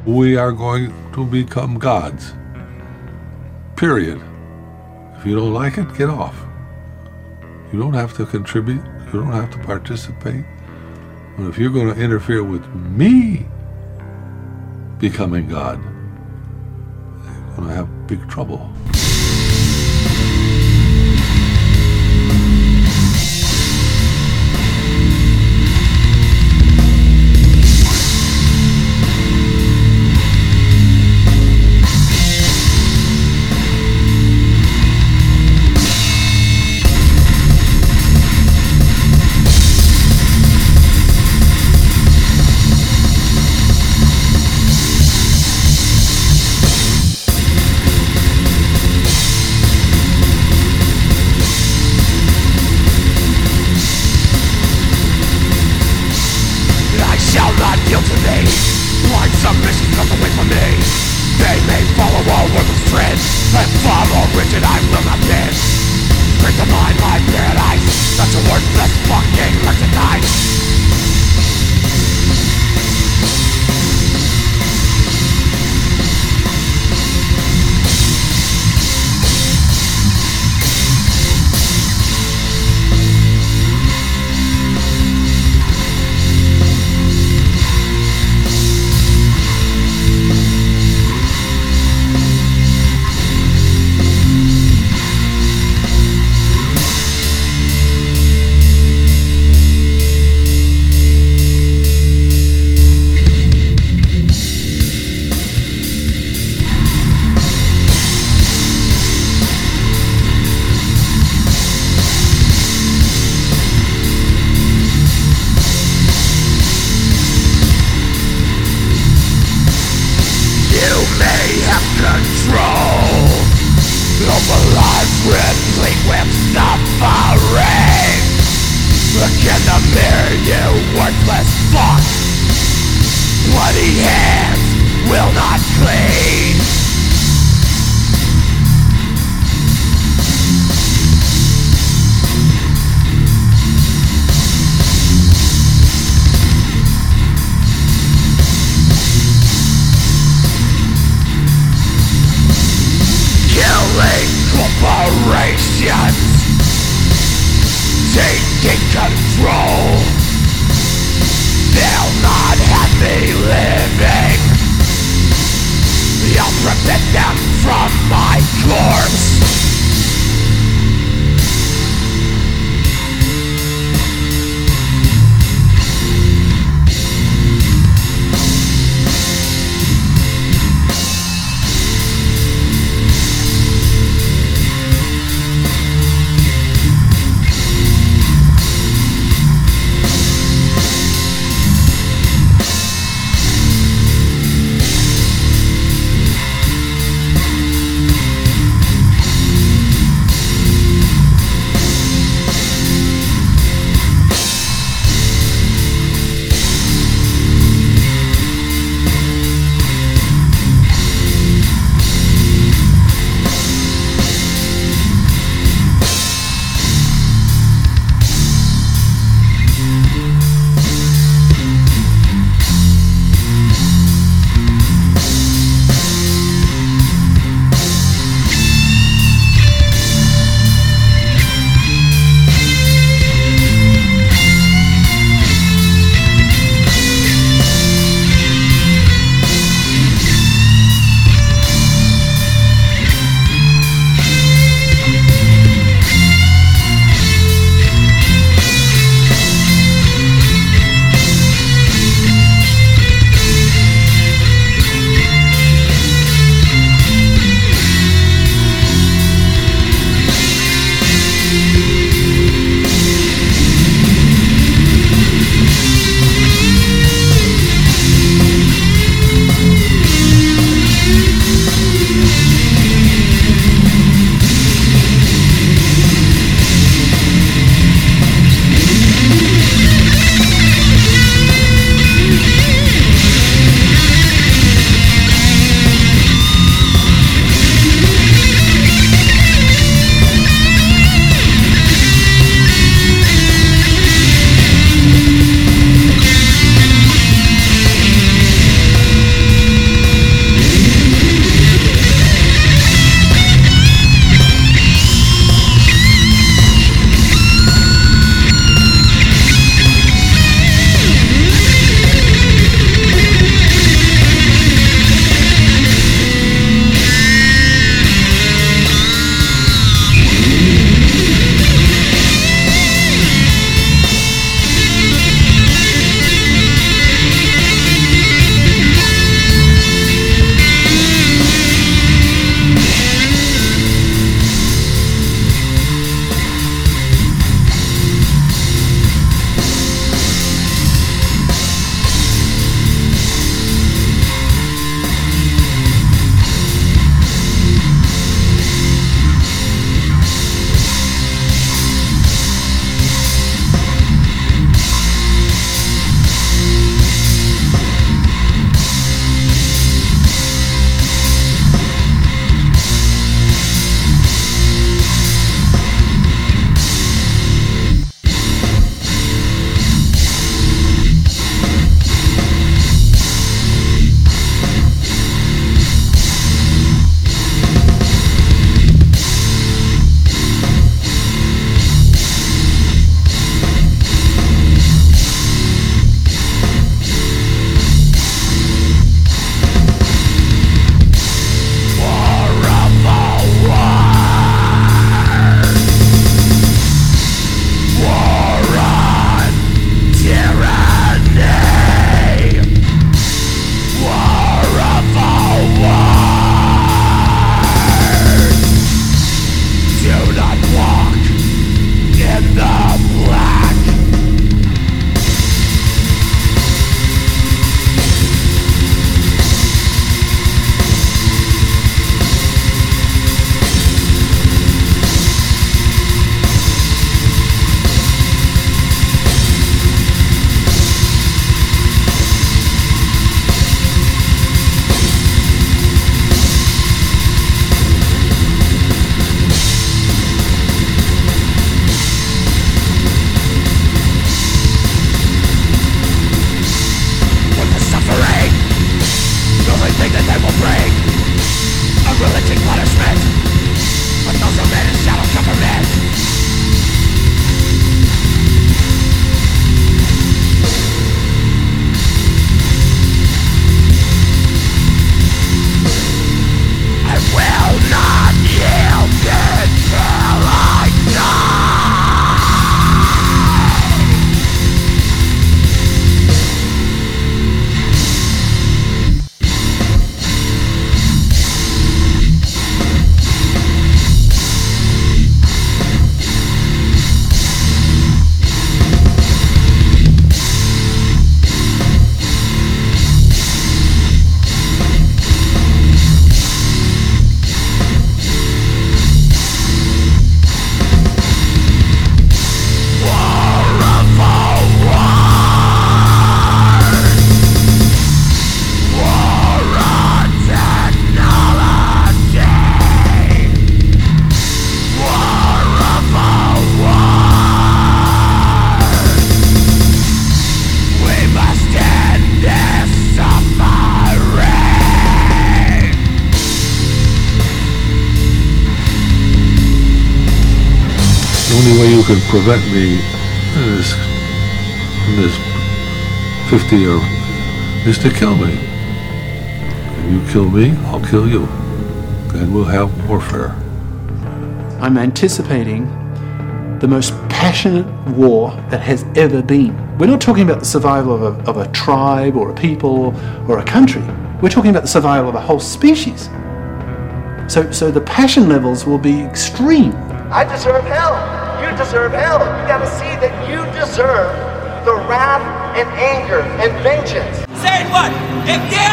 we are going to become gods. Period. If you don't like it, get off. You don't have to contribute. You don't have to participate. But if you're going to interfere with me becoming God, you're going to have big trouble. who can prevent me in this 50 or is to kill me. If you kill me, I'll kill you. And we'll have warfare. I'm anticipating the most passionate war that has ever been. We're not talking about the survival of a tribe or a people or a country. We're talking about the survival of a whole species. So the passion levels will be extreme. I deserve hell. You deserve hell. You gotta see that you deserve the wrath and anger and vengeance. Say what? If there